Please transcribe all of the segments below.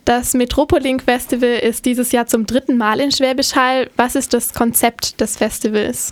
Das Metropoling Festival ist dieses Jahr zum 3. Mal in Schwäbisch Hall. Was ist das Konzept des Festivals?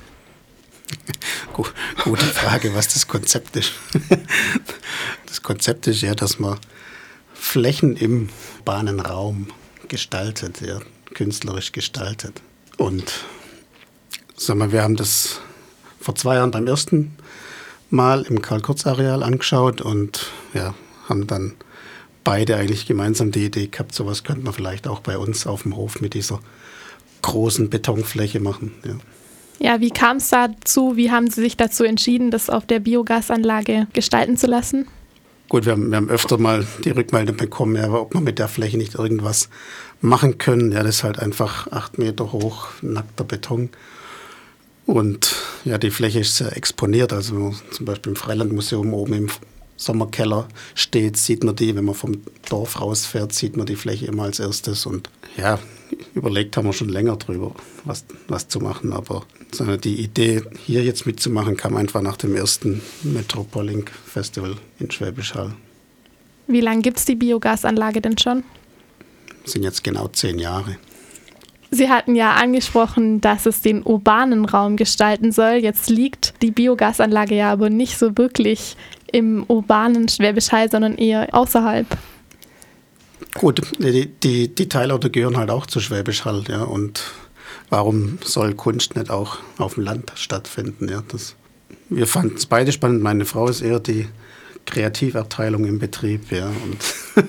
Gute Frage, was das Konzept ist. Das Konzept ist ja, dass man Flächen im urbanen Raum gestaltet, ja, künstlerisch gestaltet. Und sagen wir haben das vor 2 Jahren beim ersten Mal im Karl-Kurz-Areal angeschaut und ja, haben dann beide eigentlich gemeinsam die Idee gehabt, sowas könnte man vielleicht auch bei uns auf dem Hof mit dieser großen Betonfläche machen. Ja. Ja, wie kam es dazu? Wie haben Sie sich dazu entschieden, das auf der Biogasanlage gestalten zu lassen? Gut, wir haben öfter mal die Rückmeldung bekommen, ja, ob wir mit der Fläche nicht irgendwas machen können. Ja, das ist halt einfach 8 Meter hoch, nackter Beton. Und ja, die Fläche ist sehr exponiert. Also wenn man zum Beispiel im Freilandmuseum oben im Sommerkeller steht, sieht man die. Wenn man vom Dorf rausfährt, sieht man die Fläche immer als erstes. Und ja, überlegt haben wir schon länger drüber, was zu machen. Aber die Idee, hier jetzt mitzumachen, kam einfach nach dem ersten Metropoling Festival in Schwäbisch Hall. Wie lange gibt es die Biogasanlage denn schon? Das sind jetzt genau 10 Jahre. Sie hatten ja angesprochen, dass es den urbanen Raum gestalten soll. Jetzt liegt die Biogasanlage ja aber nicht so wirklich im urbanen Schwäbisch Hall, sondern eher außerhalb. Gut, die Teilorte gehören halt auch zu Schwäbisch Hall, ja, und warum soll Kunst nicht auch auf dem Land stattfinden? Ja, wir fanden es beide spannend. Meine Frau ist eher die Kreativabteilung im Betrieb, ja, und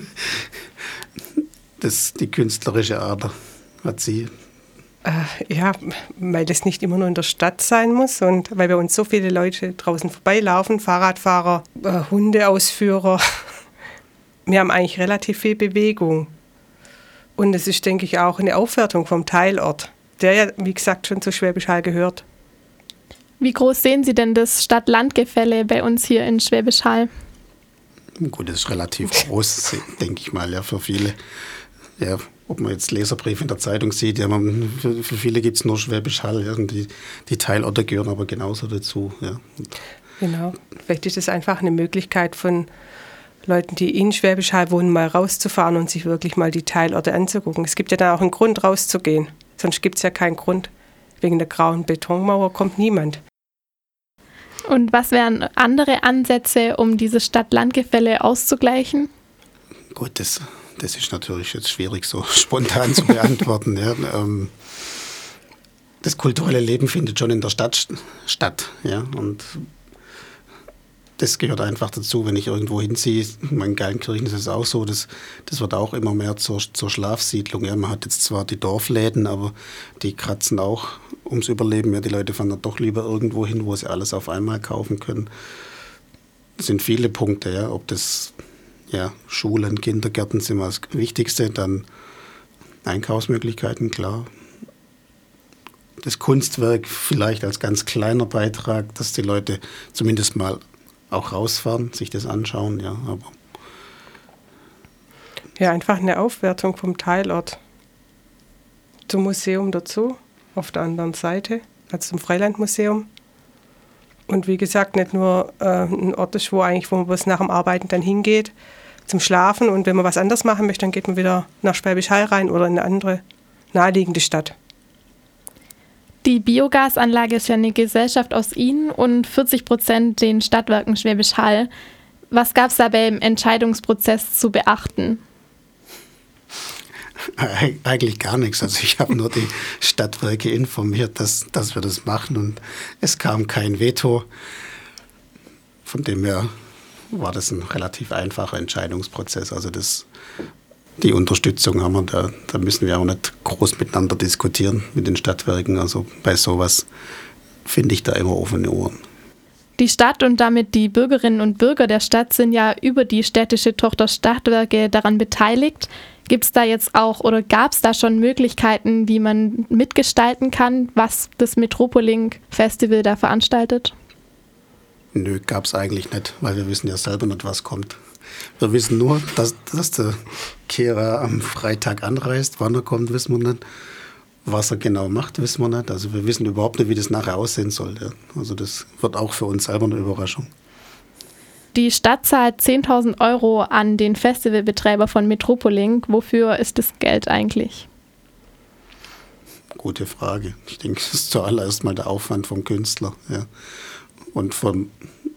die künstlerische Ader hat sie. Ja, weil das nicht immer nur in der Stadt sein muss und weil bei uns so viele Leute draußen vorbeilaufen, Fahrradfahrer, Hundeausführer. Wir haben eigentlich relativ viel Bewegung. Und es ist, denke ich, auch eine Aufwertung vom Teilort, der ja, wie gesagt, schon zu Schwäbisch Hall gehört. Wie groß sehen Sie denn das Stadt-Land-Gefälle bei uns hier in Schwäbisch Hall? Gut, das ist relativ groß, denke ich mal, ja, für viele. Ja, ob man jetzt Leserbrief in der Zeitung sieht, ja, für viele gibt es nur Schwäbisch Hall, ja, und die Teilorte gehören aber genauso dazu. Ja. Genau, vielleicht ist es einfach eine Möglichkeit von Leuten, die in Schwäbisch Hall wohnen, mal rauszufahren und sich wirklich mal die Teilorte anzugucken. Es gibt ja da auch einen Grund, rauszugehen, sonst gibt es ja keinen Grund. Wegen der grauen Betonmauer kommt niemand. Und was wären andere Ansätze, um dieses Stadt-Land-Gefälle auszugleichen? Gut, das ist natürlich jetzt schwierig so spontan zu beantworten. Ja. Das kulturelle Leben findet schon in der Stadt statt. Ja. Und das gehört einfach dazu, wenn ich irgendwo hinziehe. In Geilenkirchen ist es auch so, das wird auch immer mehr zur Schlafsiedlung. Ja. Man hat jetzt zwar die Dorfläden, aber die kratzen auch ums Überleben. Ja. Die Leute fahren dann doch lieber irgendwo hin, wo sie alles auf einmal kaufen können. Das sind viele Punkte, ja, ob das Schulen, Kindergärten sind das Wichtigste, dann Einkaufsmöglichkeiten, klar. Das Kunstwerk vielleicht als ganz kleiner Beitrag, dass die Leute zumindest mal auch rausfahren, sich das anschauen, ja, aber. Ja, einfach eine Aufwertung vom Teilort zum Museum dazu, auf der anderen Seite, also zum Freilandmuseum. Und wie gesagt, nicht nur ein Ort ist, wo man bis nach dem Arbeiten dann hingeht, zum Schlafen. Und wenn man was anderes machen möchte, dann geht man wieder nach Schwäbisch Hall rein oder in eine andere naheliegende Stadt. Die Biogasanlage ist ja eine Gesellschaft aus Ihnen und 40% den Stadtwerken Schwäbisch Hall. Was gab es da beim Entscheidungsprozess zu beachten? Eigentlich gar nichts. Also ich habe nur die Stadtwerke informiert, dass wir das machen und es kam kein Veto. Von dem her war das ein relativ einfacher Entscheidungsprozess. Also die Unterstützung haben wir, da müssen wir auch nicht groß miteinander diskutieren mit den Stadtwerken. Also bei sowas finde ich da immer offene Ohren. Die Stadt und damit die Bürgerinnen und Bürger der Stadt sind ja über die städtische Tochter Stadtwerke daran beteiligt. Gibt es da jetzt auch oder gab es da schon Möglichkeiten, wie man mitgestalten kann, was das Metropoling Festival da veranstaltet? Nö, gab es eigentlich nicht, weil wir wissen ja selber nicht, was kommt. Wir wissen nur, dass der Kehrer am Freitag anreist. Wann er kommt, wissen wir nicht. Was er genau macht, wissen wir nicht. Also wir wissen überhaupt nicht, wie das nachher aussehen soll. Ja. Also das wird auch für uns selber eine Überraschung. Die Stadt zahlt 10.000 € an den Festivalbetreiber von Metropoling. Wofür ist das Geld eigentlich? Gute Frage. Ich denke, es ist zuallererst mal der Aufwand vom Künstler, ja. Und von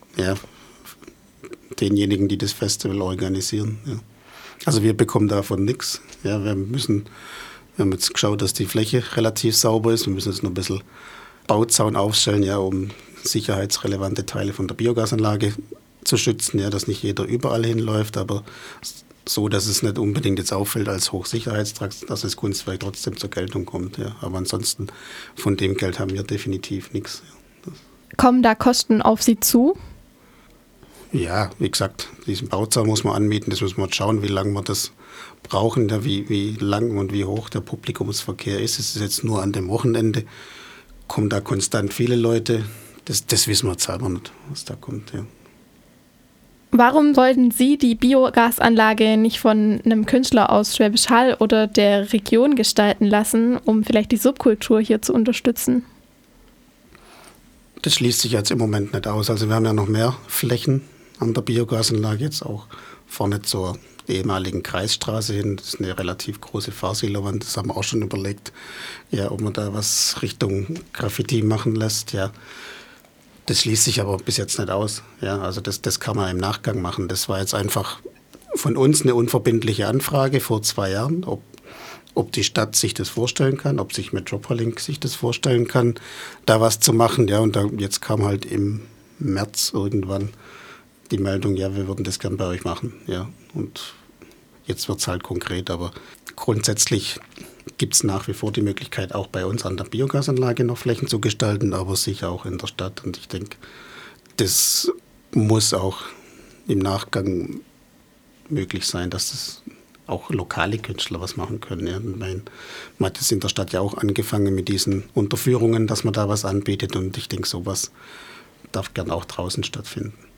denjenigen, die das Festival organisieren. Ja. Also wir bekommen davon nichts. Ja, wir haben jetzt geschaut, dass die Fläche relativ sauber ist. Wir müssen jetzt noch ein bisschen Bauzaun aufstellen, ja, um sicherheitsrelevante Teile von der Biogasanlage zu schützen, ja, dass nicht jeder überall hinläuft, aber so, dass es nicht unbedingt jetzt auffällt als Hochsicherheitstrakt, dass das Kunstwerk trotzdem zur Geltung kommt. Ja. Aber ansonsten von dem Geld haben wir definitiv nichts. Ja. Kommen da Kosten auf Sie zu? Ja, wie gesagt, diesen Bauzaun muss man anmieten, das muss man schauen, wie lange wir das brauchen, ja, wie lang und wie hoch der Publikumsverkehr ist. Es ist jetzt nur an dem Wochenende, kommen da konstant viele Leute. Das wissen wir jetzt selber nicht, was da kommt. Ja. Warum wollten Sie die Biogasanlage nicht von einem Künstler aus Schwäbisch Hall oder der Region gestalten lassen, um vielleicht die Subkultur hier zu unterstützen? Das schließt sich jetzt im Moment nicht aus. Also wir haben ja noch mehr Flächen an der Biogasanlage, jetzt auch vorne zur ehemaligen Kreisstraße hin. Das ist eine relativ große Fahrsilowand. Das haben wir auch schon überlegt, ja, ob man da was Richtung Graffiti machen lässt. Ja. Das schließt sich aber bis jetzt nicht aus. Ja, also das kann man im Nachgang machen. Das war jetzt einfach von uns eine unverbindliche Anfrage vor 2 Jahren, ob die Stadt sich das vorstellen kann, ob sich Metropoling sich das vorstellen kann, da was zu machen. Ja, und jetzt kam halt im März irgendwann die Meldung, ja, wir würden das gern bei euch machen. Ja, und jetzt wird es halt konkret, aber grundsätzlich gibt es nach wie vor die Möglichkeit, auch bei uns an der Biogasanlage noch Flächen zu gestalten, aber sicher auch in der Stadt. Und ich denke, das muss auch im Nachgang möglich sein, dass das auch lokale Künstler was machen können. Ja. Man hat es in der Stadt ja auch angefangen mit diesen Unterführungen, dass man da was anbietet. Und ich denke, sowas darf gern auch draußen stattfinden.